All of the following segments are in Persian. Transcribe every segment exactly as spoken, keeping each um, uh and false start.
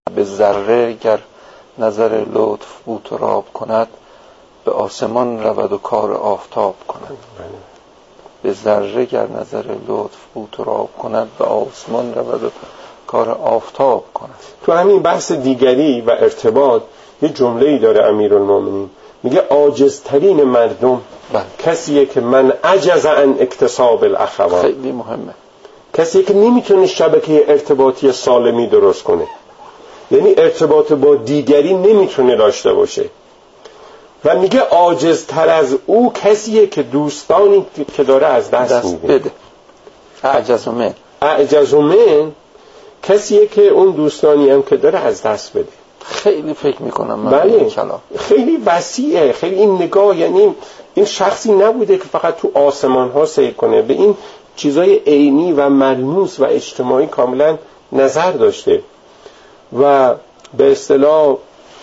به ذره گر نظر لطف بو تراب کند، به آسمان رود و کار آفتاب کند. به ذره گر نظر لطف بو تراب کند، به آسمان رود و کار آفتاب کند. تو همین بحث دیگری و ارتباط یه جمله‌ای داره امیرالمومنین، میگه عاجزترین مردم بله. کسیه که من عجز عن اکتساب الاخوان. خیلی مهمه. کسیه که نمیتونه شبکه ارتباطی سالمی درست کنه، یعنی ارتباط با دیگری نمیتونه داشته باشه. و میگه عاجزتر از او کسیه که دوستانی که داره از دست, دست میده. بده. اعجز من. اعجز من کسیه که اون دوستانی هم که داره از دست بده. خیلی فکر میکنم من بله. این کلام خیلی وسیعه، خیلی این نگاه، یعنی این شخصی نبوده که فقط تو آسمان ها سیر کنه، به این چیزای عینی و ملموس و اجتماعی کاملا نظر داشته و به اصطلاح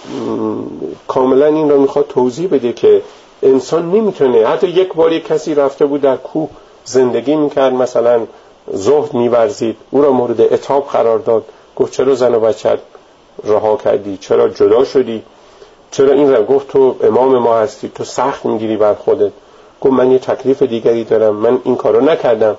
کاملا این رو میخواد توضیح بده که انسان نمیتونه. حتی یک بار یک کسی رفته بود در کوه زندگی میکرد، مثلا زهد میورزید، او را مورد عتاب قرار داد، گفت چرا زن و بچت رها کردی، چرا جدا شدی، چرا این را گفت تو امام ما هستی، تو سخت میگیری بر خودت. گفت من یه تکلیف دیگری دارم، من این کارو نکردم.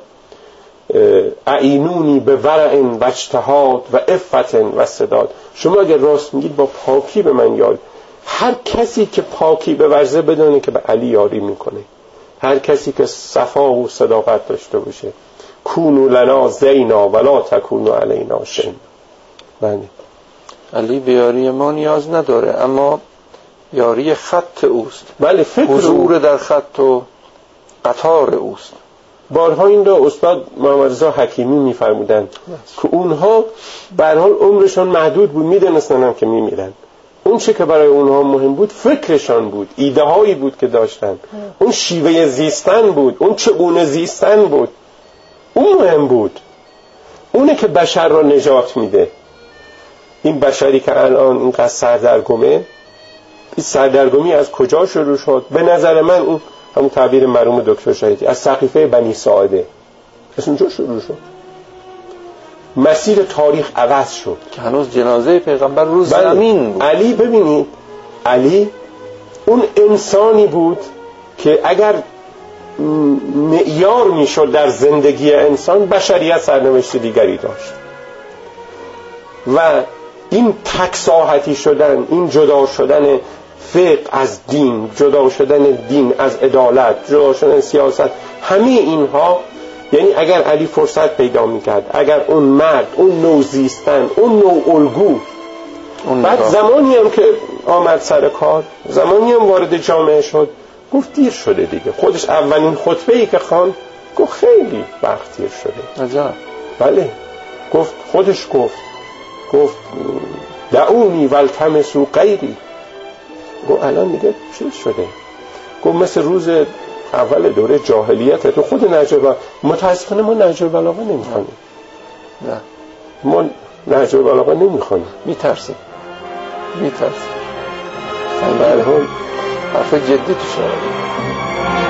اعینونی به ورع و اجتهاد و عفت و سداد. شما اگر راست میگید با پاکی به من یاد. هر کسی که پاکی به ورزه بدونه که به علی یاری میکنه، هر کسی که صفا و صداقت داشته باشه. کونو لنا زینا ولا تکونو علینا شن. بله، علی به یاری ما نیاز نداره، اما یاری خط اوست. بله، فکر حضور در خط و قطار اوست. بارها این را استاد محمد رضا حکیمی می‌فرمودند که اونها به هر حال عمرشان محدود بود، می‌دونستن که می‌میرن. اون چه که برای اونها مهم بود فکرشان بود، ایده هایی بود که داشتن، اون شیوه زیستن بود، اون چگونه زیستن بود، اون مهم بود. اونه که بشر را نجات میده. این بشری که الان اینقدر سردرگمه، این سردرگمی از کجا شروع شد؟ به نظر من اون همون تعبیر مرحوم دکتر شهیدی از سقیفه بنی ساعده از اونجا شروع شد. مسیر تاریخ عوض شد که هنوز جنازه پیغمبر روز بله. زمین بود. علی، ببینید علی اون انسانی بود که اگر معیار میشد در زندگی انسان، بشریت سرنوشت دیگری داشت. و این تکساحتی شدن، این جدا شدن فقه از دین، جدا شدن دین از عدالت، جدا شدن سیاست، همه اینها، یعنی اگر علی فرصت پیدا میکرد، اگر اون مرد، اون نوع زیستن، اون نوع الگو، بعد زمانی هم که آمد سر کار، زمانی هم وارد جامعه شد، گفت دیر شده دیگه. خودش اولین خطبه‌ای که خواند گفت خیلی وقت دیر شده. عجب. بله، گفت خودش گفت گفت دعونی والتمسوا غیری. گفت الان دیگه چی شده؟ گفت مثل روز اول دوره جاهلیت. تو خود نهج متاسفانه ما نهج البلاغه نمیخونیم. نه، ما نهج البلاغه نمیخونیم، میترسیم میترسیم به هر حال حرف جدی تو شده.